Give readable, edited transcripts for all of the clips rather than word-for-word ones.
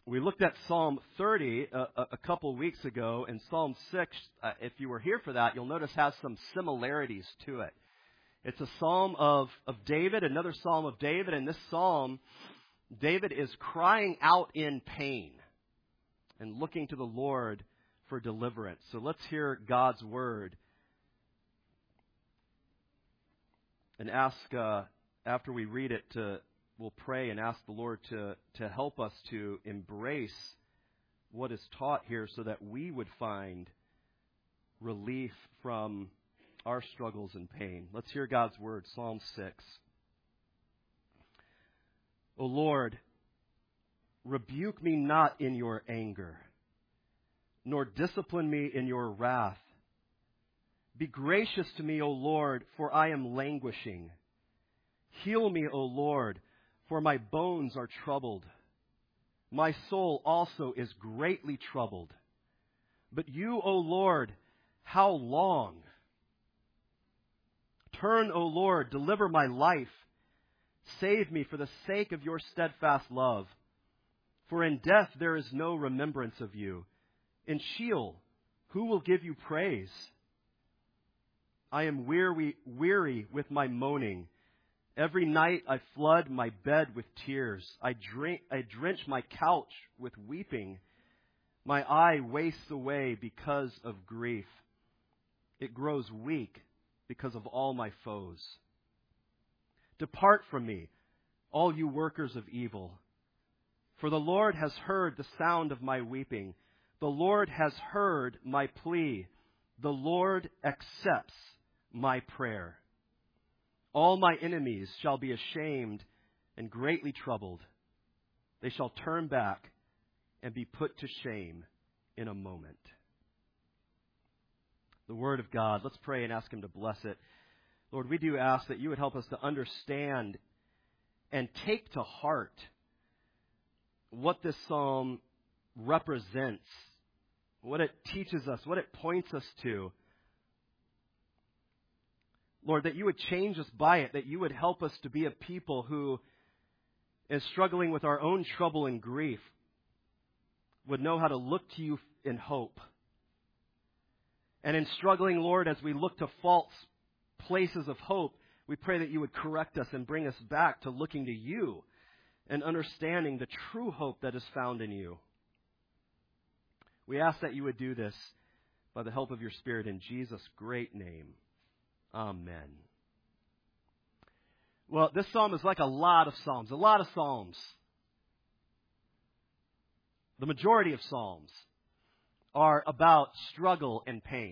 We looked at Psalm 30 a couple weeks ago, and Psalm 6, if you were here for that, you'll notice has some similarities to it. It's a psalm of David, another psalm of David, and this psalm, David is crying out in pain and looking to the Lord for deliverance. So let's hear God's word and ask, after we read it, we'll pray and ask the Lord to help us to embrace what is taught here so that we would find relief from our struggles and pain. Let's hear God's word, Psalm 6. O Lord, rebuke me not in your anger, nor discipline me in your wrath. Be gracious to me, O Lord, for I am languishing. Heal me, O Lord, for my bones are troubled. My soul also is greatly troubled. But you, O Lord, how long? Turn, O Lord, deliver my life. Save me for the sake of your steadfast love. For in death there is no remembrance of you. In Sheol, who will give you praise? I am weary with my moaning. Every night I flood my bed with tears. I drench my couch with weeping. My eye wastes away because of grief. It grows weak because of all my foes. Depart from me, all you workers of evil. For the Lord has heard the sound of my weeping. The Lord has heard my plea. The Lord accepts my prayer. All my enemies shall be ashamed and greatly troubled. They shall turn back and be put to shame in a moment. The Word of God. Let's pray and ask Him to bless it. Lord, we do ask that you would help us to understand and take to heart what this psalm represents, what it teaches us, what it points us to. Lord, that you would change us by it, that you would help us to be a people who is struggling with our own trouble and grief, would know how to look to you in hope. And in struggling, Lord, as we look to false places of hope, we pray that you would correct us and bring us back to looking to you and understanding the true hope that is found in you. We ask that you would do this by the help of your Spirit in Jesus' great name. Amen. Well, this psalm is like a lot of psalms. The majority of psalms are about struggle and pain.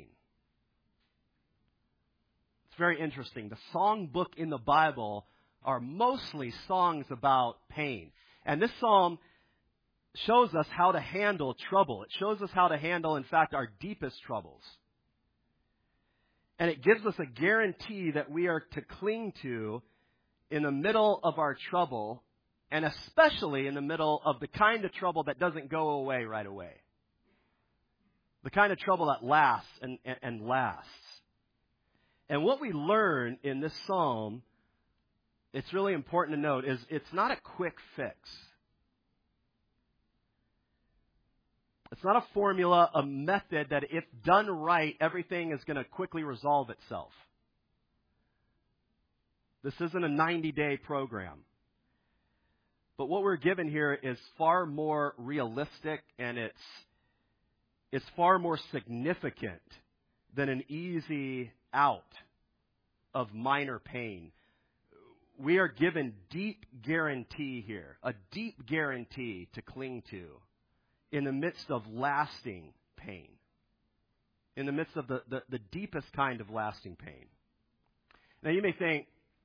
It's very interesting. The songbook in the Bible are mostly songs about pain. And this psalm shows us how to handle trouble. It shows us how to handle, in fact, our deepest troubles. And it gives us a guarantee that we are to cling to in the middle of our trouble, and especially in the middle of the kind of trouble that doesn't go away right away. The kind of trouble that lasts and lasts. And what we learn in this psalm, it's really important to note, is it's not a quick fix. It's not a formula, a method that if done right, everything is going to quickly resolve itself. This isn't a 90-day program. But what we're given here is far more realistic, and it's far more significant than an easy out of minor pain. We are given deep guarantee here, a deep guarantee to cling to in the midst of lasting pain, in the midst of the deepest kind of lasting pain. Now you may think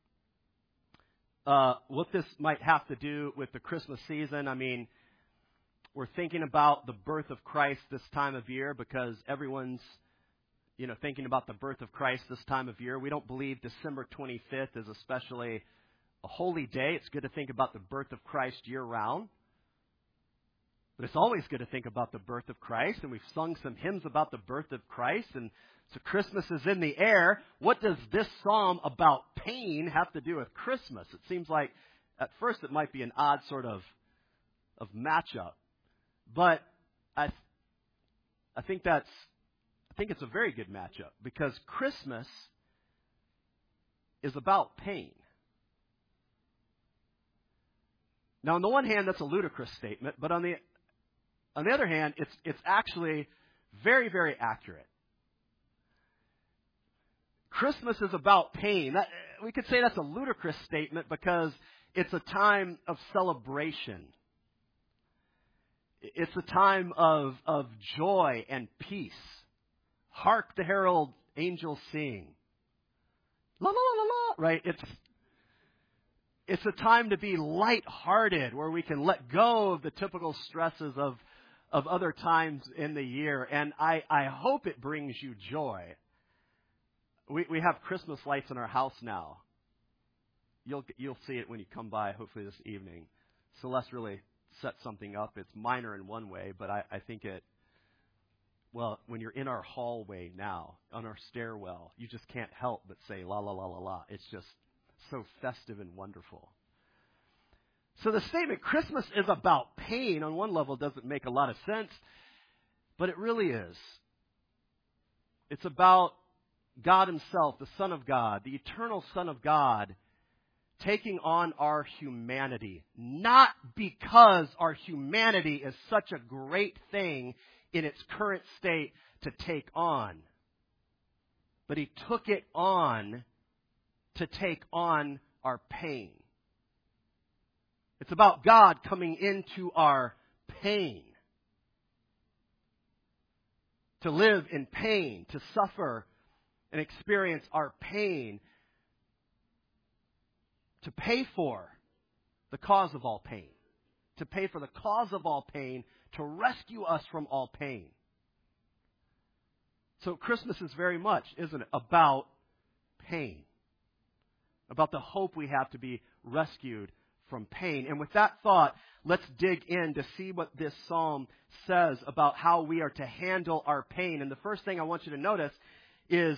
what this might have to do with the Christmas season. I mean, we're thinking about the birth of Christ this time of year because everyone's, thinking about the birth of Christ this time of year. We don't believe December 25th is especially a holy day. It's good to think about the birth of Christ year-round. But it's always good to think about the birth of Christ, and we've sung some hymns about the birth of Christ, and so Christmas is in the air. What does this psalm about pain have to do with Christmas? It seems like at first it might be an odd sort of matchup. But I think it's a very good matchup because Christmas is about pain. Now, on the one hand, that's a ludicrous statement, but on the other hand, it's actually very, very accurate. Christmas is about pain. We could say that's a ludicrous statement because it's a time of celebration. It's a time of joy and peace. Hark the herald angels sing. La la la la la. Right? It's a time to be lighthearted, where we can let go of the typical stresses of other times in the year. And I hope it brings you joy. We have Christmas lights in our house now. You'll see it when you come by, hopefully this evening. Celeste really set something up. It's minor in one way, but I think when you're in our hallway now, on our stairwell, you just can't help but say la la la la la. It's just so festive and wonderful. So the statement, Christmas is about pain, on one level doesn't make a lot of sense, but it really is. It's about God Himself, the Son of God, the eternal Son of God, taking on our humanity. Not because our humanity is such a great thing in its current state to take on, but He took it on to take on our pain. It's about God coming into our pain. To live in pain, to suffer and experience our pain, to pay for the cause of all pain, to pay for the cause of all pain, to rescue us from all pain. So Christmas is very much, isn't it, about pain, about the hope we have to be rescued from pain. And with that thought, let's dig in to see what this psalm says about how we are to handle our pain. And the first thing I want you to notice is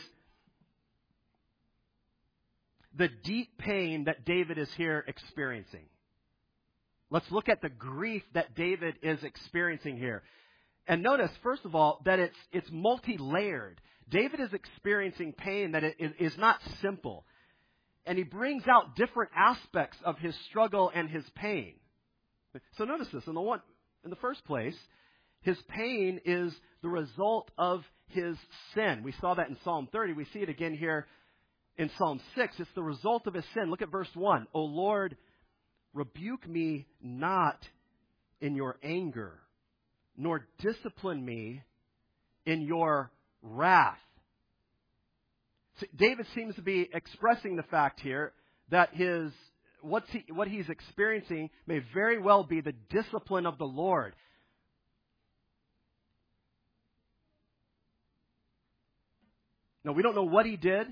the deep pain that David is here experiencing. Let's look at the grief that David is experiencing here. And notice, first of all, that it's multi-layered. David is experiencing pain that is not simple. And he brings out different aspects of his struggle and his pain. So notice this. In the first place, his pain is the result of his sin. We saw that in Psalm 30. We see it again here in Psalm 6. It's the result of his sin. Look at verse 1. O Lord, rebuke me not in your anger, nor discipline me in your wrath. See, David seems to be expressing the fact here that what he's experiencing may very well be the discipline of the Lord. Now, we don't know what he did.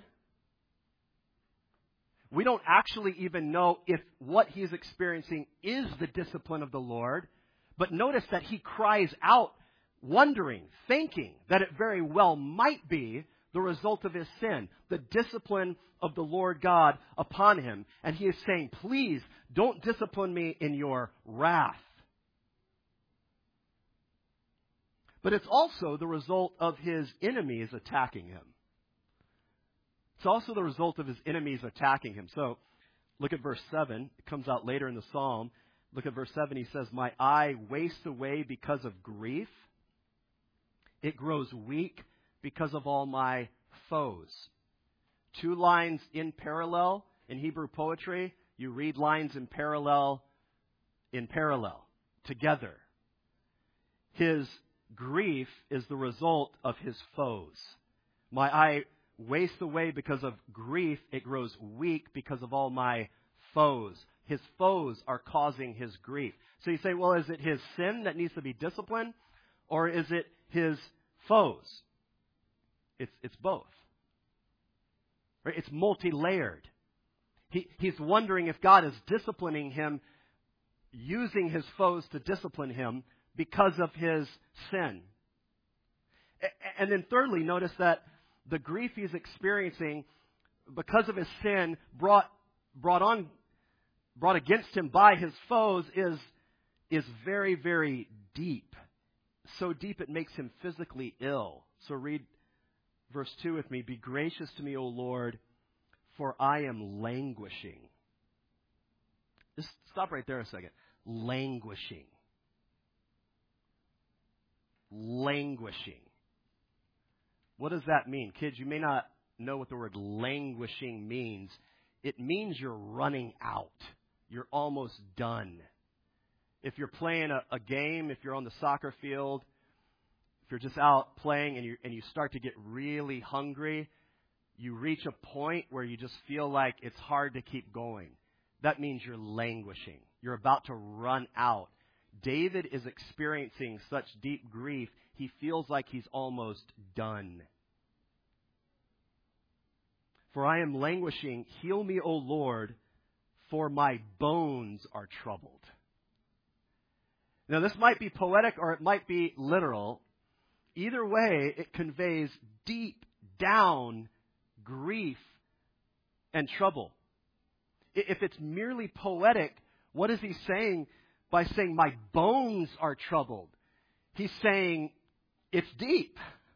We don't actually even know if what he's experiencing is the discipline of the Lord. But notice that he cries out, wondering, thinking that it very well might be the result of his sin, the discipline of the Lord God upon him. And he is saying, please don't discipline me in your wrath. But it's also the result of his enemies attacking him. It's also the result of his enemies attacking him. So look at verse 7. It comes out later in the psalm. Look at verse 7. He says, my eye wastes away because of grief. It grows weak because of all my foes. Two lines in parallel. In Hebrew poetry, you read lines in parallel, together. His grief is the result of his foes. My eye wastes away because of grief. It grows weak because of all my foes. His foes are causing his grief. So you say, well, is it his sin that needs to be disciplined? Or is it his foes? It's both. Right? It's multi-layered. He's wondering if God is disciplining him, using his foes to discipline him because of his sin. And then thirdly, notice that the grief he's experiencing because of his sin brought against him by his foes is very, very deep so deep it makes him physically ill. So read verse 2 with me. Be gracious to me, O Lord, for I am languishing. Just stop right there a second. Languishing. Languishing. What does that mean? Kids, you may not know what the word languishing means. It means you're running out. You're almost done. If you're playing a game, if you're on the soccer field, if you're just out playing and you start to get really hungry, you reach a point where you just feel like it's hard to keep going. That means you're languishing. You're about to run out. David is experiencing such deep grief, he feels like he's almost done. For I am languishing. Heal me, O Lord, for my bones are troubled. Now, this might be poetic or it might be literal. Either way, it conveys deep down grief and trouble. If it's merely poetic, what is he saying by saying, my bones are troubled? He's saying, it's deep.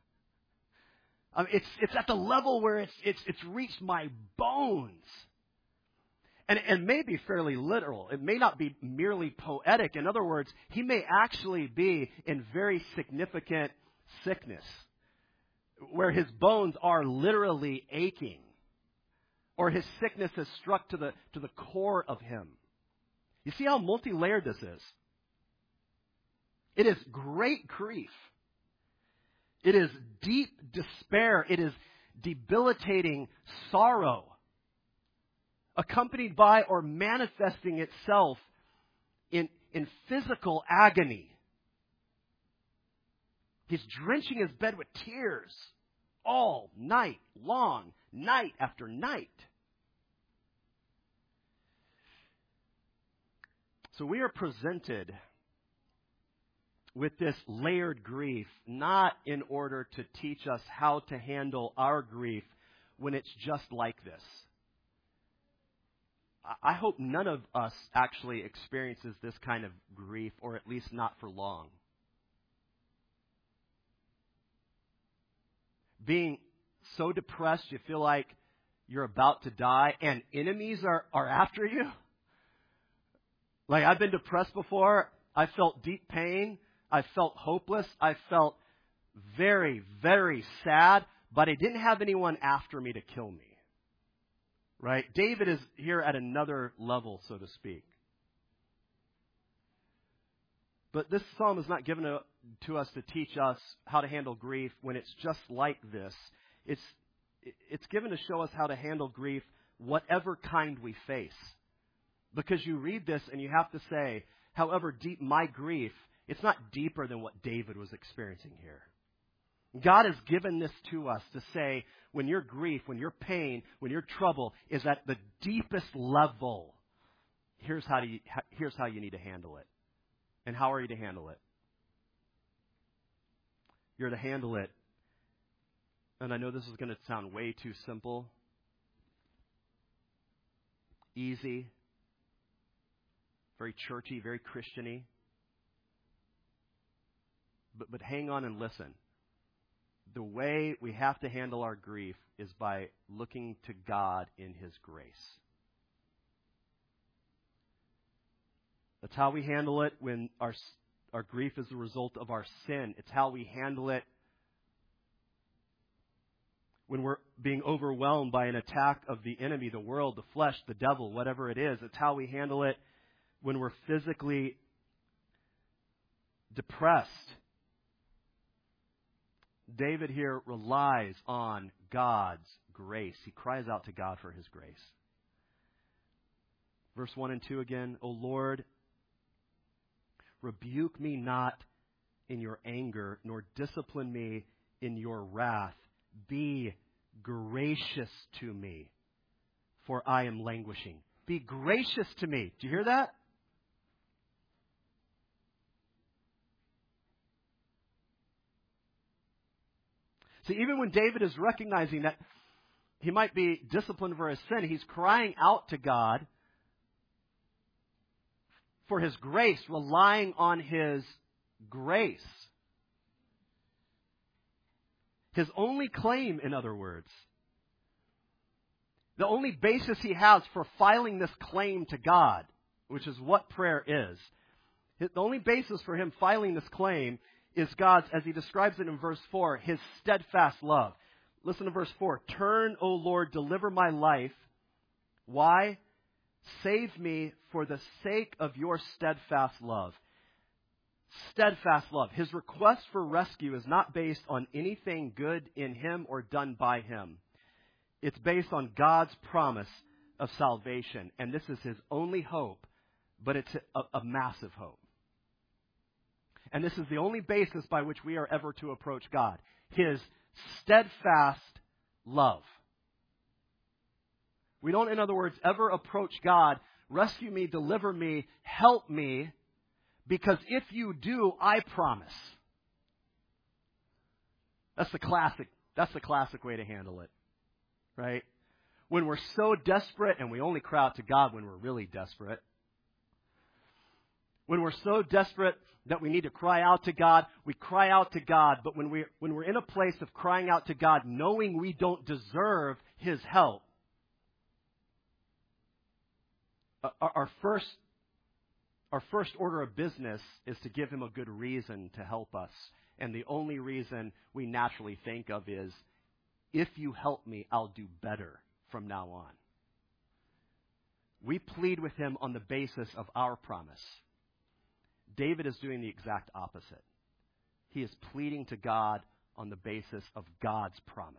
It's at the level where it's reached my bones. And it may be fairly literal. It may not be merely poetic. In other words, he may actually be in very significant sickness, where his bones are literally aching, or his sickness has struck to the core of him. You see how multi-layered this is? It is great grief. It is deep despair. It is debilitating sorrow, accompanied by or manifesting itself in physical agony. He's drenching his bed with tears all night long, night after night. So we are presented with this layered grief, not in order to teach us how to handle our grief when it's just like this. I hope none of us actually experiences this kind of grief, or at least not for long. Being so depressed you feel like you're about to die and enemies are after you. Like, I've been depressed before. I felt deep pain. I felt hopeless. I felt very, very sad, but I didn't have anyone after me to kill me. Right? David is here at another level, so to speak. But this psalm is not given to us to teach us how to handle grief when it's just like this. It's given to show us how to handle grief, whatever kind we face. Because you read this and you have to say, however deep my grief, it's not deeper than what David was experiencing here. God has given this to us to say, when your grief, when your pain, when your trouble is at the deepest level, here's how you need to handle it. And how are you to handle it? You're to handle it, and I know this is going to sound way too simple, easy, very churchy, very Christian-y. But hang on and listen. The way we have to handle our grief is by looking to God in His grace. That's how we handle it when our grief is the result of our sin. It's how we handle it when we're being overwhelmed by an attack of the enemy, the world, the flesh, the devil, whatever it is. It's how we handle it when we're physically depressed. David here relies on God's grace. He cries out to God for His grace. Verse 1 and 2 again. O Lord, rebuke me not in your anger, nor discipline me in your wrath. Be gracious to me, for I am languishing. Be gracious to me. Do you hear that? See, even when David is recognizing that he might be disciplined for his sin, he's crying out to God for His grace, relying on His grace. His only claim, in other words. The only basis he has for filing this claim to God, which is what prayer is. The only basis for him filing this claim is God's, as he describes it in verse 4, his steadfast love. Listen to verse 4. Turn, O Lord, deliver my life. Why? Save me for the sake of your steadfast love. Steadfast love. His request for rescue is not based on anything good in him or done by him. It's based on God's promise of salvation. And this is his only hope, but it's a massive hope. And this is the only basis by which we are ever to approach God. His steadfast love. We don't, in other words, ever approach God, rescue me, deliver me, help me, because if you do, I promise. That's the classic way to handle it. Right? When we're so desperate, and we only cry out to God when we're really desperate. When we're so desperate that we need to cry out to God, we cry out to God. But when we're in a place of crying out to God, knowing we don't deserve His help, our first order of business is to give Him a good reason to help us. And the only reason we naturally think of is, if you help me, I'll do better from now on. We plead with Him on the basis of our promise. David is doing the exact opposite. He is pleading to God on the basis of God's promise.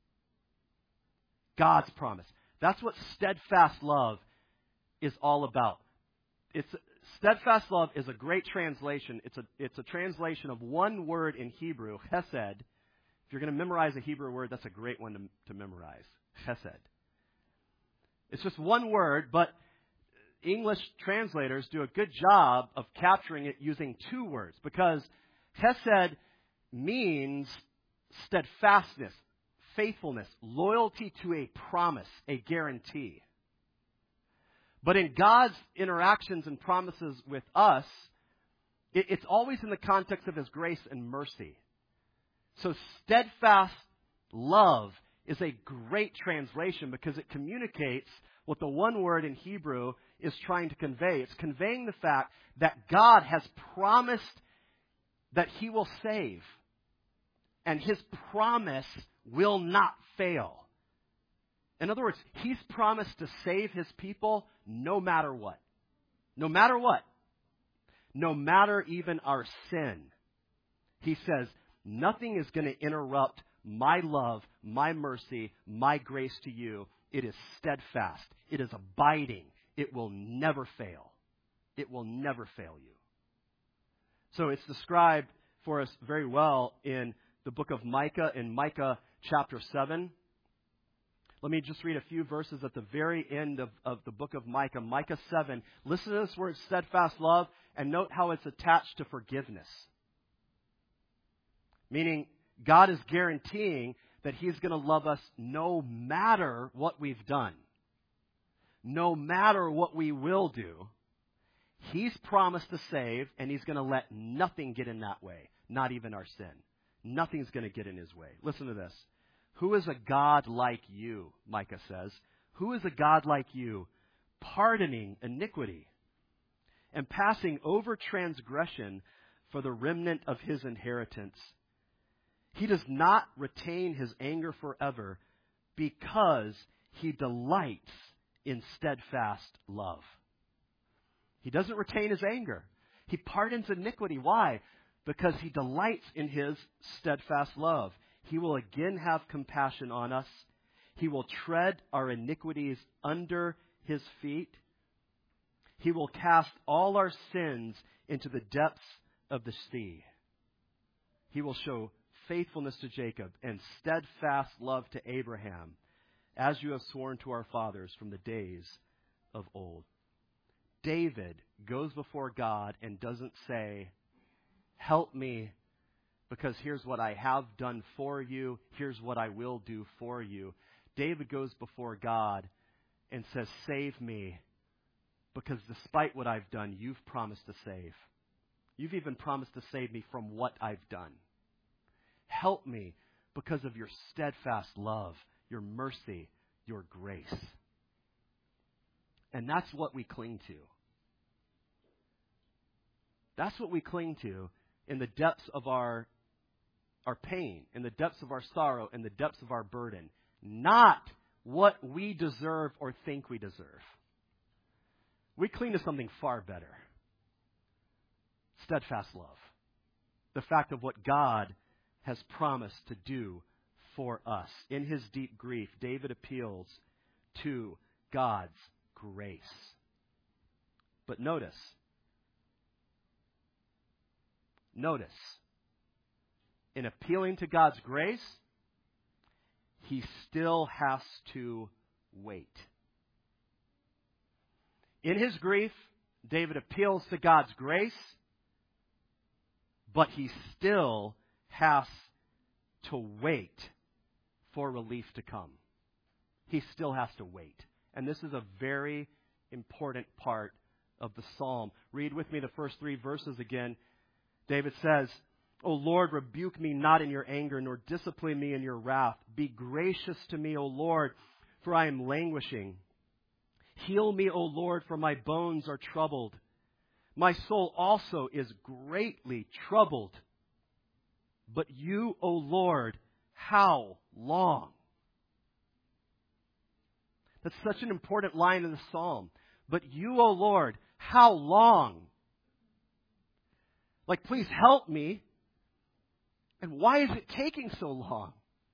God's promise. That's what steadfast love is all about. Steadfast love is a great translation. It's a translation of one word in Hebrew, chesed. If you're going to memorize a Hebrew word, that's a great one to memorize. Chesed. It's just one word, but English translators do a good job of capturing it using two words, because chesed means steadfastness, faithfulness, loyalty to a promise, a guarantee. But in God's interactions and promises with us, it's always in the context of His grace and mercy. So steadfast love is a great translation because it communicates what the one word in Hebrew is trying to convey. It's conveying the fact that God has promised that He will save. And His promise will not fail. In other words, He's promised to save His people no matter what. No matter what. No matter even our sin. He says, nothing is going to interrupt my love, my mercy, my grace to you. It is steadfast. It is abiding. It will never fail. It will never fail you. So it's described for us very well in the book of Micah, in Micah chapter 7. Let me just read a few verses at the very end of the book of Micah. Micah 7. Listen to this word, steadfast love, and note how it's attached to forgiveness. Meaning, God is guaranteeing that He's going to love us no matter what we've done. No matter what we will do. He's promised to save, and He's going to let nothing get in that way. Not even our sin. Nothing's going to get in His way. Listen to this. Who is a God like you, Micah says. Who is a God like you, pardoning iniquity and passing over transgression for the remnant of His inheritance? He does not retain His anger forever because He delights in steadfast love. He doesn't retain His anger. He pardons iniquity. Why? Because He delights in His steadfast love. He will again have compassion on us. He will tread our iniquities under His feet. He will cast all our sins into the depths of the sea. He will show faithfulness to Jacob and steadfast love to Abraham, as you have sworn to our fathers from the days of old. David goes before God and doesn't say, help me, because here's what I have done for you. Here's what I will do for you. David goes before God and says, save me, because despite what I've done, you've promised to save. You've even promised to save me from what I've done. Help me, because of your steadfast love, your mercy, your grace. And that's what we cling to. That's what we cling to in the depths of our pain, in the depths of our sorrow, in the depths of our burden. Not what we deserve or think we deserve. We cling to something far better. Steadfast love. The fact of what God has promised to do for us. In his deep grief, David appeals to God's grace. But notice, in appealing to God's grace, he still has to wait. In his grief, David appeals to God's grace, but he still has to wait for relief to come. He still has to wait. And this is a very important part of the psalm. Read with me the first 3 verses again. David says, O Lord, rebuke me not in your anger, nor discipline me in your wrath. Be gracious to me, O Lord, for I am languishing. Heal me, O Lord, for my bones are troubled. My soul also is greatly troubled. But you, O Lord, how long? That's such an important line in the psalm. But you, O Lord, how long? Like, please help me. And why is it taking so long?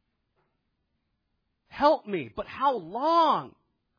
Help me, but how long?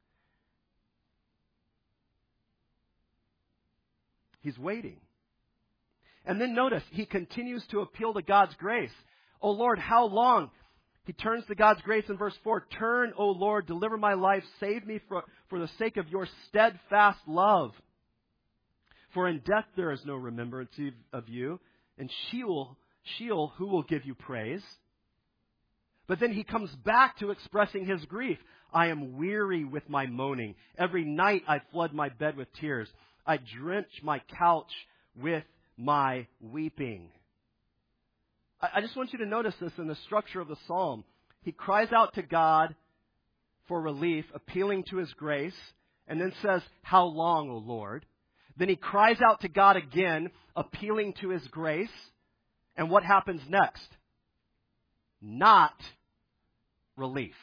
He's waiting. And then notice, he continues to appeal to God's grace. O Lord, how long? He turns to God's grace in verse 4. Turn, O Lord, deliver my life, save me for the sake of your steadfast love. For in death there is no remembrance of you, and Sheol, who will give you praise? But then he comes back to expressing his grief. I am weary with my moaning. Every night I flood my bed with tears. I drench my couch with my weeping. I just want you to notice this in the structure of the psalm. He cries out to God for relief, appealing to his grace, and then says, how long, O Lord? Then he cries out to God again, appealing to his grace. And what happens next? Not relief.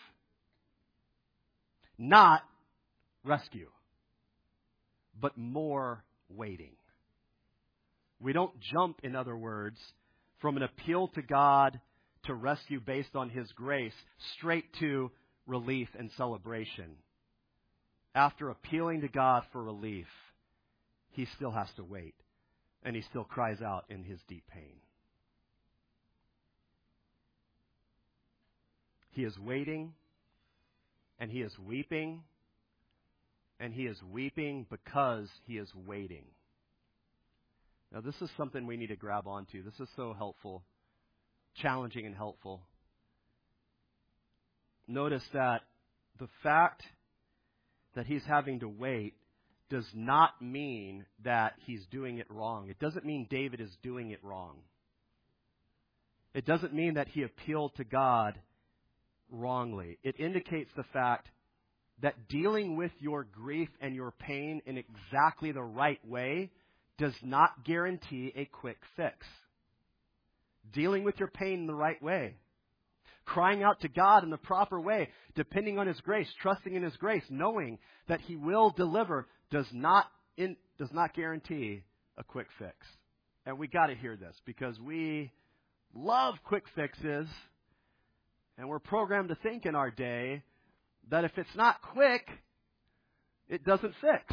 Not rescue. But more waiting. We don't jump, in other words, from an appeal to God to rescue based on his grace straight to relief and celebration. After appealing to God for relief, he still has to wait. And he still cries out in his deep pain. He is waiting, and he is weeping, and he is weeping because he is waiting. Now, this is something we need to grab onto. This is so helpful, challenging and helpful. Notice that the fact that he's having to wait does not mean that he's doing it wrong. It doesn't mean David is doing it wrong. It doesn't mean that he appealed to God wrongly. It indicates the fact that dealing with your grief and your pain in exactly the right way does not guarantee a quick fix. Dealing with your pain in the right way, crying out to God in the proper way, depending on his grace, trusting in his grace, knowing that he will deliver, does not guarantee a quick fix. And we got to hear this because we love quick fixes, and we're programmed to think in our day that if it's not quick, it doesn't fix.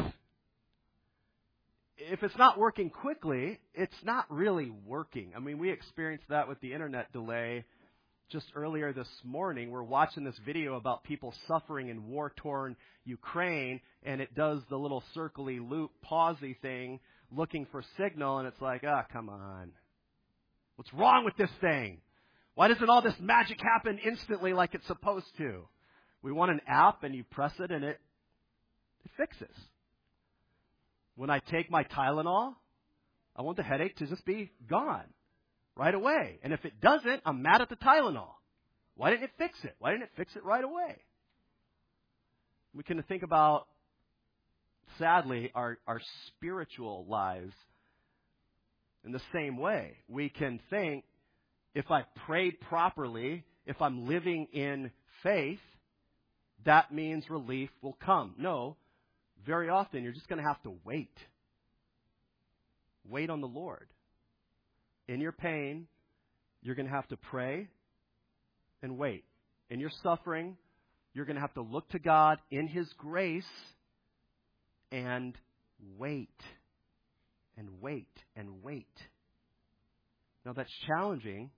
If it's not working quickly, it's not really working. I mean, we experienced that with the internet delay just earlier this morning. We're watching this video about people suffering in war-torn Ukraine, and it does the little circly loop pausey thing looking for signal, and it's like, come on. What's wrong with this thing? Why doesn't all this magic happen instantly like it's supposed to? We want an app, and you press it, and it fixes. When I take my Tylenol, I want the headache to just be gone right away. And if it doesn't, I'm mad at the Tylenol. Why didn't it fix it? Why didn't it fix it right away? We can think about, sadly, our spiritual lives in the same way. We can think, if I prayed properly, if I'm living in faith, that means relief will come. No, very often you're just going to have to wait. Wait on the Lord. In your pain, you're going to have to pray and wait. In your suffering, you're going to have to look to God in His grace and wait and wait and wait. Now that's challenging.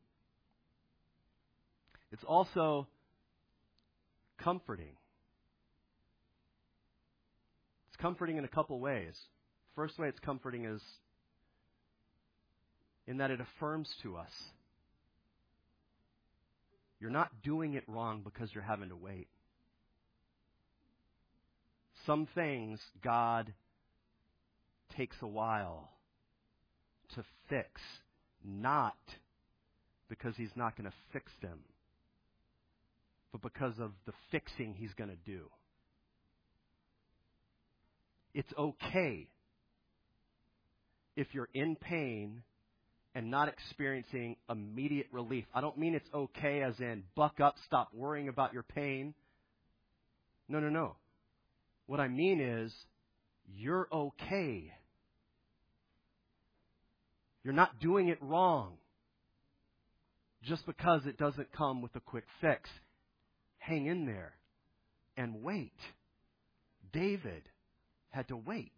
It's also comforting. It's comforting in a couple ways. First way it's comforting is in that it affirms to us. You're not doing it wrong because you're having to wait. Some things God takes a while to fix, not because He's not going to fix them, but because of the fixing He's going to do. It's okay if you're in pain and not experiencing immediate relief. I don't mean it's okay as in buck up, stop worrying about your pain. No. What I mean is you're okay. You're not doing it wrong just because it doesn't come with a quick fix. Hang in there and wait. David had to wait.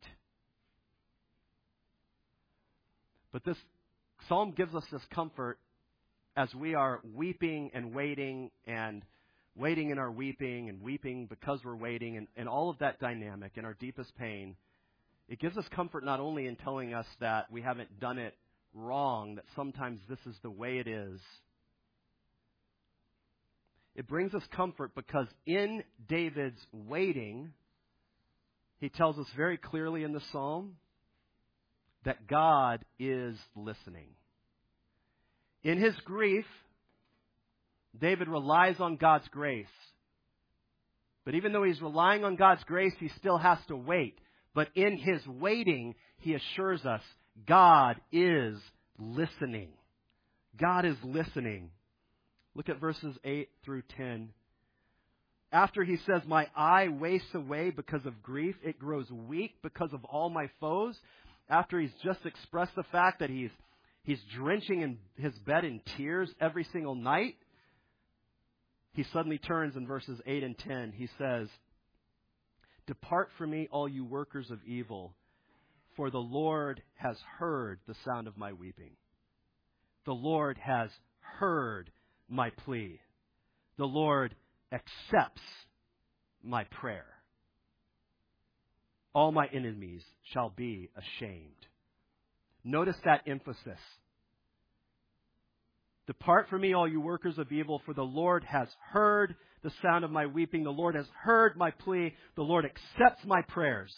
But this Psalm gives us this comfort as we are weeping and waiting in our weeping and weeping because we're waiting and all of that dynamic in our deepest pain. It gives us comfort not only in telling us that we haven't done it wrong, that sometimes this is the way it is. It brings us comfort because in David's waiting, he tells us very clearly in the Psalm that God is listening. In his grief, David relies on God's grace. But even though he's relying on God's grace, he still has to wait. But in his waiting, he assures us God is listening. God is listening. Look at verses 8 through 10. After he says, my eye wastes away because of grief, it grows weak because of all my foes. After he's just expressed the fact that he's drenching in his bed in tears every single night, he suddenly turns in verses 8 and 10. He says, depart from me, all you workers of evil, for the Lord has heard the sound of my weeping. The Lord has heard my plea. The Lord accepts my prayer. All my enemies shall be ashamed. Notice that emphasis. Depart from me, all you workers of evil, for the Lord has heard the sound of my weeping. The Lord has heard my plea. The Lord accepts my prayers.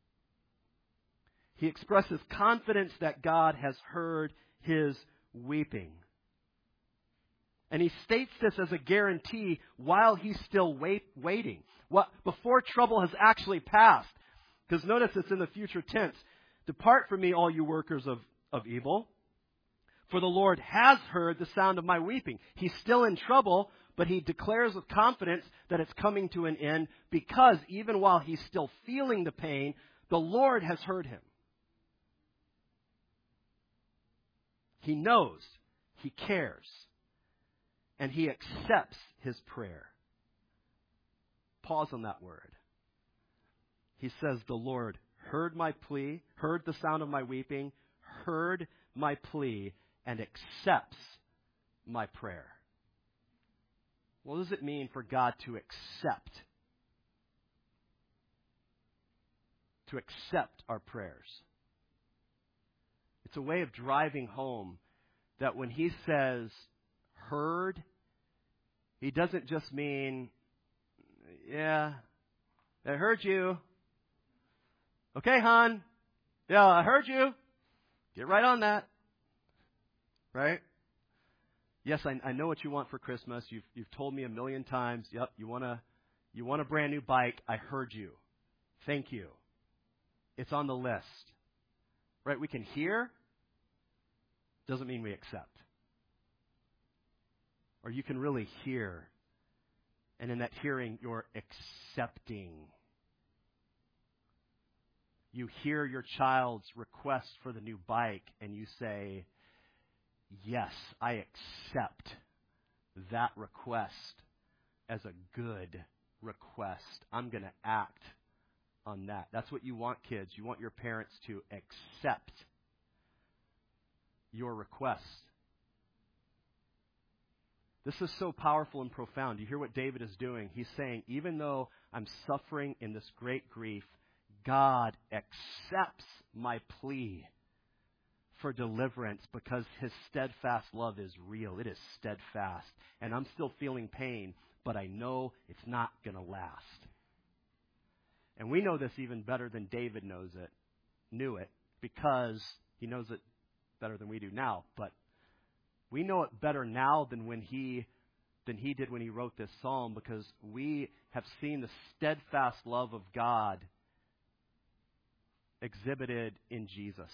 He expresses confidence that God has heard his weeping. And he states this as a guarantee while he's still waiting. Before trouble has actually passed. Because notice it's in the future tense. Depart from me, all you workers of evil. For the Lord has heard the sound of my weeping. He's still in trouble, but he declares with confidence that it's coming to an end because even while he's still feeling the pain, the Lord has heard him. He knows, he cares, and he accepts his prayer. Pause on that word. He says, the Lord heard my plea, heard the sound of my weeping, heard my plea, and accepts my prayer. What does it mean for God to accept? To accept our prayers. It's a way of driving home that when he says heard, he doesn't just mean, yeah, I heard you. Okay, hon. Yeah, I heard you. Get right on that. Right? Yes, I know what you want for Christmas. You've told me a million times. Yep, you want a brand new bike. I heard you. Thank you. It's on the list. Right? We can hear. Doesn't mean we accept. Or you can really hear. And in that hearing, you're accepting. You hear your child's request for the new bike, and you say, yes, I accept that request as a good request. I'm going to act on that. That's what you want, kids. You want your parents to accept your request. This is so powerful and profound. You hear what David is doing? He's saying, even though I'm suffering in this great grief, God accepts my plea for deliverance because his steadfast love is real. It is steadfast. And I'm still feeling pain, but I know it's not going to last. And we know this even better than David knew it, because he knows it better than we do now. But we know it better now than he did when he wrote this psalm, because we have seen the steadfast love of God exhibited in Jesus.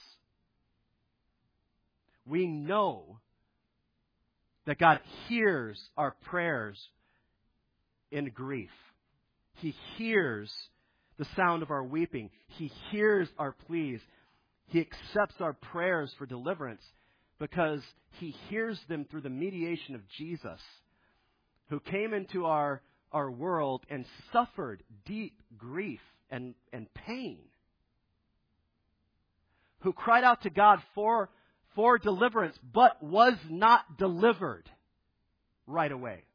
We know that God hears our prayers in grief. He hears the sound of our weeping. He hears our pleas. He accepts our prayers for deliverance because he hears them through the mediation of Jesus, who came into our world and suffered deep grief and pain, who cried out to God for deliverance, but was not delivered right away.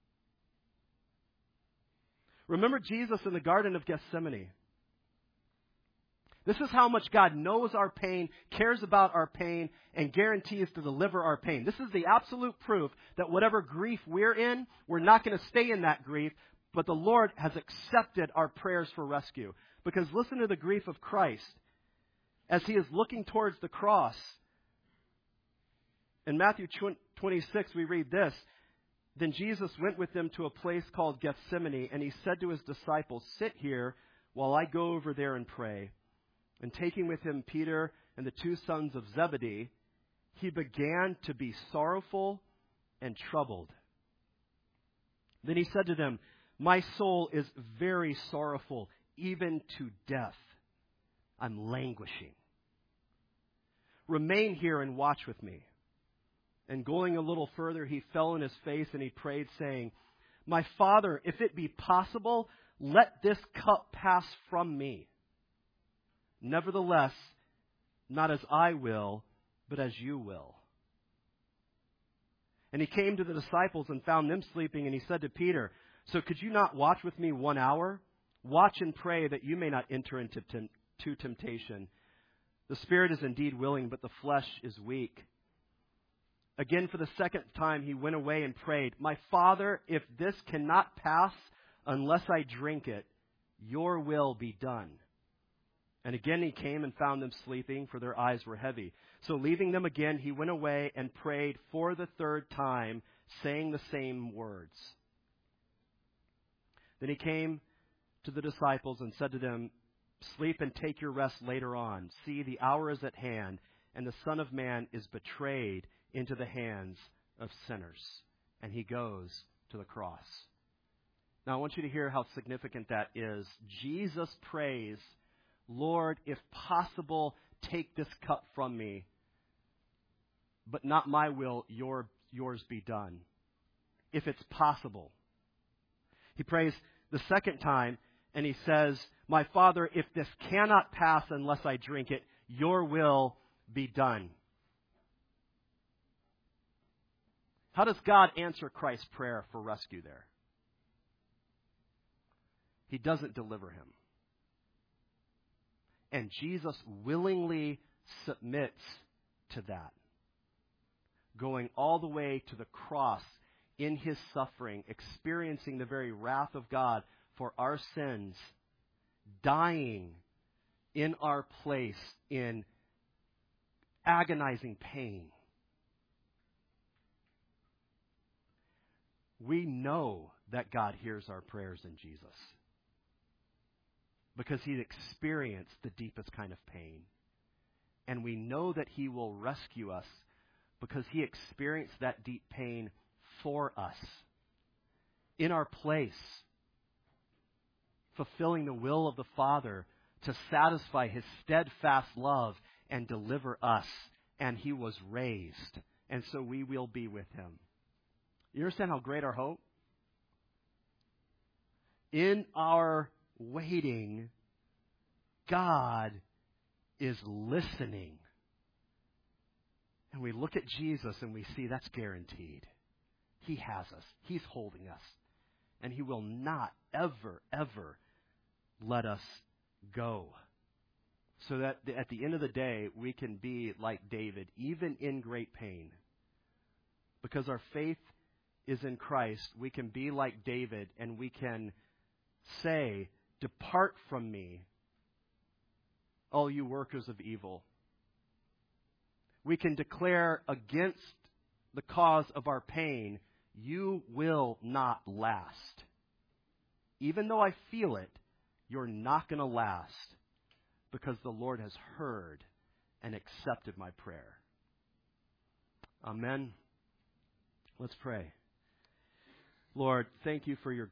Remember Jesus in the Garden of Gethsemane. This is how much God knows our pain, cares about our pain, and guarantees to deliver our pain. This is the absolute proof that whatever grief we're in, we're not going to stay in that grief, but the Lord has accepted our prayers for rescue. Because listen to the grief of Christ as he is looking towards the cross. In Matthew 26, we read this. Then Jesus went with them to a place called Gethsemane, and he said to his disciples, sit here while I go over there and pray. And taking with him Peter and the two sons of Zebedee, he began to be sorrowful and troubled. Then he said to them, my soul is very sorrowful, even to death. I'm languishing. Remain here and watch with me. And going a little further, he fell on his face and he prayed, saying, my Father, if it be possible, let this cup pass from me. Nevertheless, not as I will, but as you will. And he came to the disciples and found them sleeping, and he said to Peter, so could you not watch with me 1 hour? Watch and pray that you may not enter into temptation. The spirit is indeed willing, but the flesh is weak. Again, for the second time, he went away and prayed, my Father, if this cannot pass unless I drink it, your will be done. And again he came and found them sleeping, for their eyes were heavy. So leaving them again, he went away and prayed for the third time, saying the same words. Then he came to the disciples and said to them, sleep and take your rest later on. See, the hour is at hand, and the Son of Man is betrayed into the hands of sinners. And he goes to the cross. Now I want you to hear how significant that is. Jesus prays, Lord, if possible, take this cup from me, but not my will, yours be done. If it's possible. He prays the second time, and he says, my Father, if this cannot pass unless I drink it, your will be done. How does God answer Christ's prayer for rescue there? He doesn't deliver him. And Jesus willingly submits to that, going all the way to the cross in his suffering, experiencing the very wrath of God for our sins, dying in our place in agonizing pain. we know that God hears our prayers in Jesus because he experienced the deepest kind of pain. And we know that he will rescue us because he experienced that deep pain for us, in our place, fulfilling the will of the Father to satisfy his steadfast love and deliver us. And he was raised, and so we will be with him. You understand how great our hope? In our waiting, God is listening. And we look at Jesus and we see that's guaranteed. He has us. He's holding us. And he will not ever, ever let us go. So that at the end of the day, we can be like David, even in great pain. Because our faith is in Christ, we can be like David and we can say, "Depart from me, all you workers of evil." We can declare against the cause of our pain, "You will not last. Even though I feel it, you're not going to last because the Lord has heard and accepted my prayer." Amen. Let's pray. Lord, thank you for your